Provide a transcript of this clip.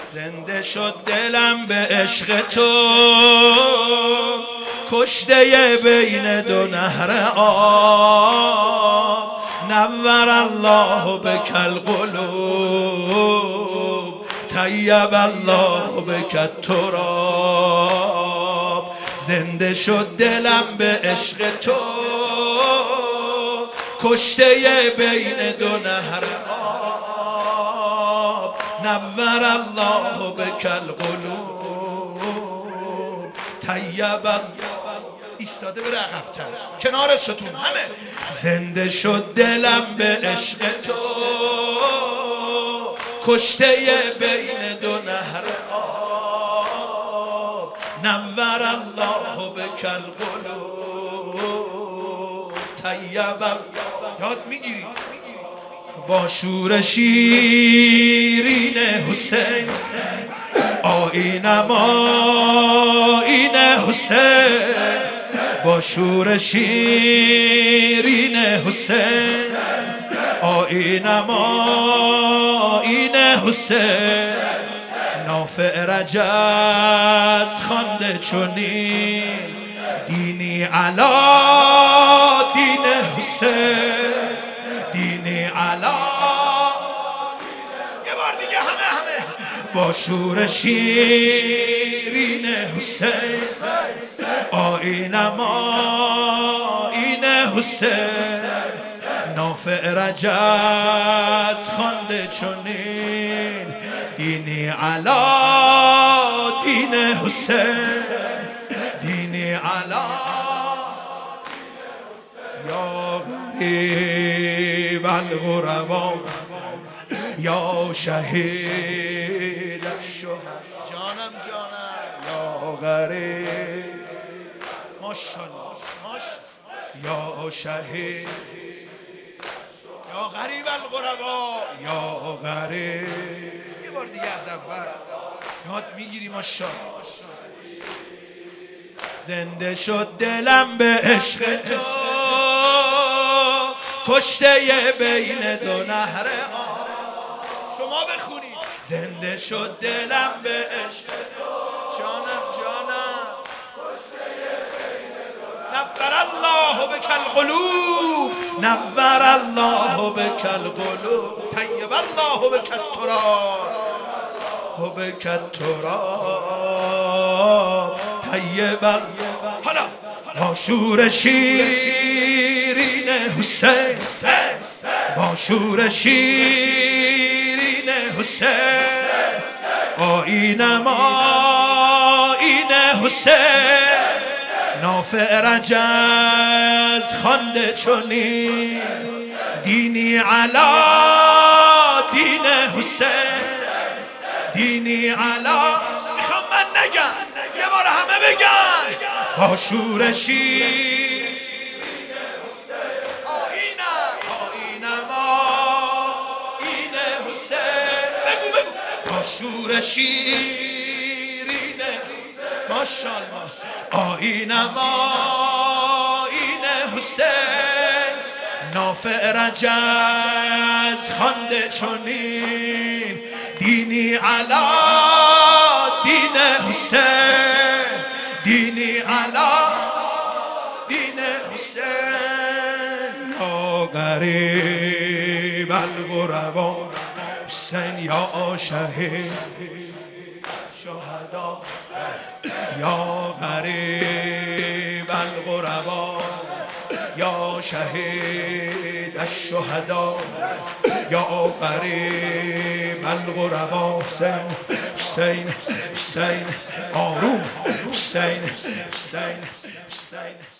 زنده شد دلم به عشق تو، کشته بین دو نهر آب. نور الله بک القلوب، طیب الله بک التراب. زنده شد دلم به عشق تو، کشته بین دو نهر آب. نور الله بک القلوب، طیب. ایستاده بره عقب‌تر کنار ستون همه. زنده شد دلم به عشق تو، کشته بین دو نهر آب. نور الله بک القلوب، طیب. یاد میگیری با شور شیرین حسین، آیینم آیین حسین. با شور شیرین حسین، آیینم آیین حسین. نافع رجز خوانده چنین، دینی علا دین حسین، دینی علا. یه بار دیگه همه با شور شیرین حسین، آیینم آیین حسین. نافع رجز خوانده چنین، دینی علا دین حسین، دینی علا. یا غریب الغربا، یا شهید الشهدا. جانم یا غریب، ماشاءالله یا شهید، یا غریب الغربا، یا غریب. یه بار دیگه از اول یاد میگیری ماشاءالله. زنده شد دلم به عشق تو، کشته بین دو نهر آب. شما بخونید. زنده شد دلم به عشق تو، جانم نور الله بک القلوب، نور الله بک القلوب، طیب الله بک التراب، بک التراب، طیب. حالا با شور شیرین حسین، با شور شیرین حسین، آیینم آیین حسین. نافع رجز خوانده چنین، دینی علا دین حسین، دینی علا. میخوام من نگم، یه بار همه بگن. با شور شیرین حسین، آیینم آیین حسین. بگو با شور شیرین، ماشاءالله. آیینم آیین حسین، نافع رجز خوانده چنین، دینی علا دین حسین، دینی علا دین حسین. یا غریب الغربا حسین، یا شهید شهدا. یا غریب الغربا، یا شهید الشهدا. یا غریب الغربا حسین، حسین حسین. آروم حسین حسین حسین.